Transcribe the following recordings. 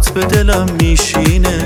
برات به دلم میشینه،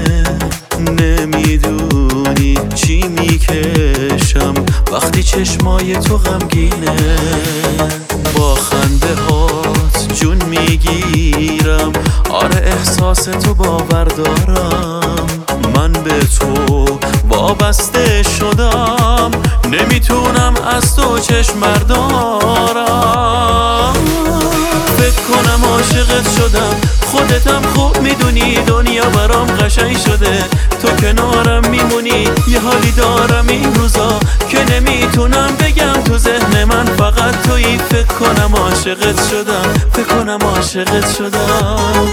نمیدونی چی میکشم وقتی چشمای تو غمگینه. با خنده هات جون میگیرم، آره احساس تو باور دارم. من به تو وابسته شدم، نمیتونم از تو چشم بردارم. فکر کنم عاشقت شدم، خودتم خوب میدونی دنیا برام قشنگ شده. تو کنارم میمونی، یه حالی دارم این روزا که نمیتونم بگم. تو ذهن من فقط تویی، فکر کنم عاشقت شدم، فکر کنم عاشقت شدم.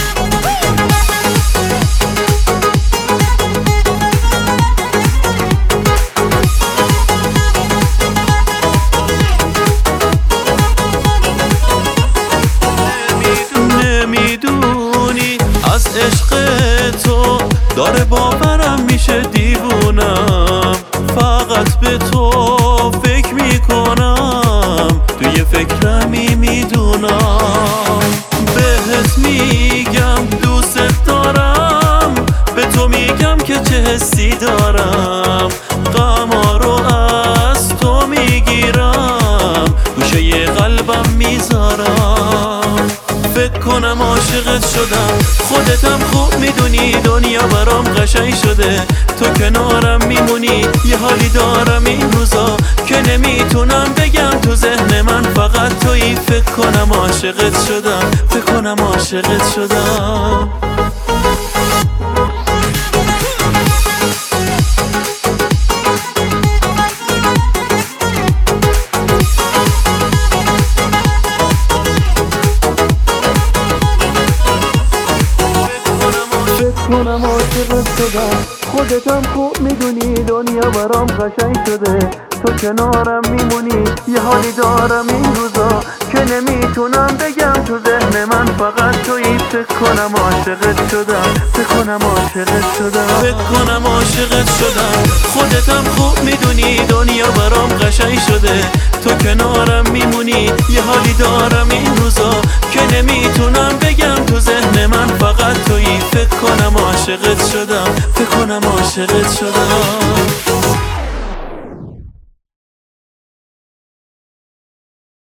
نمیدونی از عشق تو داره باورم میشه دیوونم. فقط به تو فکر میکنم، توی فکرمی میدونم. بهت میگم دوست دارم، به تو میگم که چه حسی دارم. غما رو از تو میگیرم، گوشه ی قلبم میذارم. فکر کنم عاشقت شدم، خودتم خوب میدونی دنیا برام قشنگ شده. تو کنارم میمونی، یه حالی دارم این روزا که نمیتونم بگم. تو ذهن من فقط تویی، فکر کنم عاشقت شدم، فکر کنم عاشقت شدم. کنم عاشقت شدم، خودتم خوب میدونی دنیا برام قشنگ شده. تو کنارم میمونی، یه حالی دارم این روزا که نمیتونم بگم. تو ذهن من فقط تویی، فکر کنم عاشقت شدم، فکر کنم عاشقت شدم. فکر کنم عاشقت شدم، خودتم خوب میدونی دنیا برام قشنگ شده. تو کنارم میمونی، یه حالی دارم این روزا که نمیتونم بگم. تو ذهن من فقط تویی، فکر کنم عاشقت شدم، فکر کنم عاشقت شدم.